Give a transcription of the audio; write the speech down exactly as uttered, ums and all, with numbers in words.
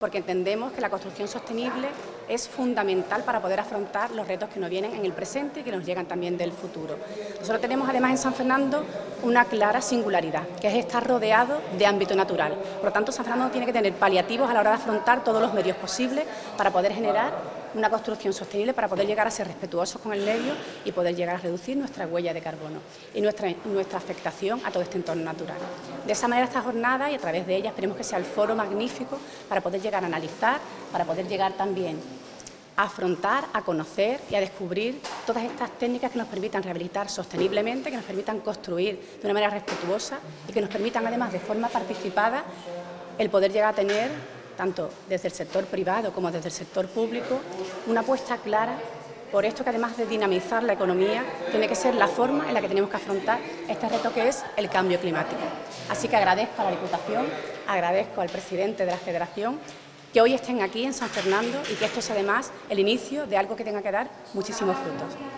porque entendemos que la construcción sostenible es fundamental para poder afrontar los retos que nos vienen en el presente y que nos llegan también del futuro. Nosotros tenemos además en San Fernando una clara singularidad, que es estar rodeado de ámbito natural. Por lo tanto, San Fernando tiene que tener paliativos a la hora de afrontar todos los medios posibles para poder generar una construcción sostenible, para poder llegar a ser respetuosos con el medio y poder llegar a reducir nuestra huella de carbono y nuestra, nuestra afectación a todo este entorno natural. De esa manera, esta jornada, y a través de ella, esperemos que sea el foro magnífico para poder llegar a analizar, para poder llegar también a afrontar, a conocer y a descubrir todas estas técnicas que nos permitan rehabilitar sosteniblemente, que nos permitan construir de una manera respetuosa y que nos permitan, además, de forma participada, el poder llegar a tener, tanto desde el sector privado como desde el sector público, una apuesta clara por esto que, además de dinamizar la economía, tiene que ser la forma en la que tenemos que afrontar este reto que es el cambio climático. Así que agradezco a la Diputación, agradezco al presidente de la Federación que hoy estén aquí en San Fernando y que esto sea además el inicio de algo que tenga que dar muchísimos frutos.